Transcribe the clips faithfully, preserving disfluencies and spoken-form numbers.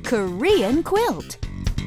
Korean quilt.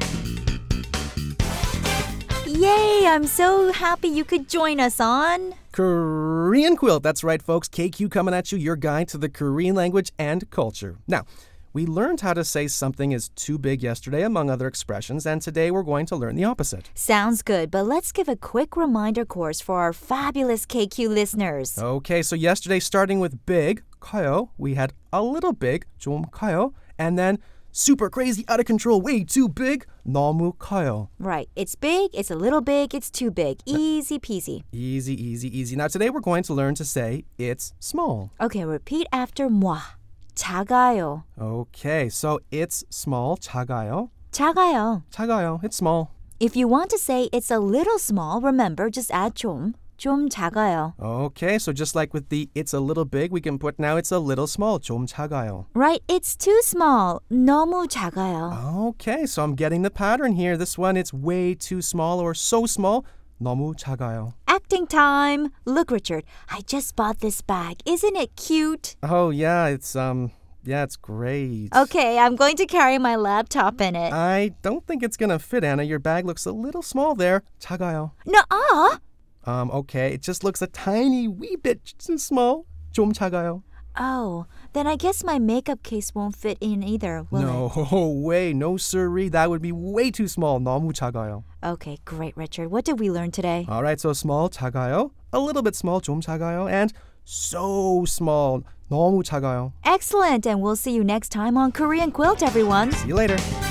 Yay! I'm so happy you could join us on Korean quilt. That's right, folks. K Q coming at you, your guide to the Korean language and culture. Now, we learned how to say something is too big yesterday, among other expressions, and today we're going to learn the opposite. Sounds good, but let's give a quick reminder course for our fabulous K Q listeners. Okay, so yesterday, starting with big, 커요, we had a little big, 좀 커요, and then super crazy, out of control, way too big, 너무 커요. Right. It's big, it's a little big, it's too big. Easy peasy. Easy, easy, easy. Now, today we're going to learn to say it's small. Okay, repeat after moi. 작아요. Okay, so it's small, 작아요. 작아요. 작아요, it's small. If you want to say it's a little small, remember, just add 좀. 좀 작아요. Okay, so just like with the it's a little big, we can put now it's a little small, 좀 작아요. Right, it's too small. 너무 작아요. Okay, so I'm getting the pattern here. This one, it's way too small or so small, 너무 작아요. Acting time. Look, Richard, I just bought this bag. Isn't it cute? Oh, yeah, it's, um, yeah, it's great. Okay, I'm going to carry my laptop in it. I don't think it's gonna fit, Anna. Your bag looks a little small there. 작아요. Nuh-uh. Um, okay, it just looks a tiny wee bit too small. 좀 작아요. Oh, then I guess my makeup case won't fit in either, will no it? way, no siree. That would be way too small. 너무 작아요. Okay, great, Richard. What did we learn today? All right, so small, 작아요. A little bit small, 좀 작아요. And so small, 너무 작아요. Excellent, and we'll see you next time on Korean Quilt, everyone. See you later.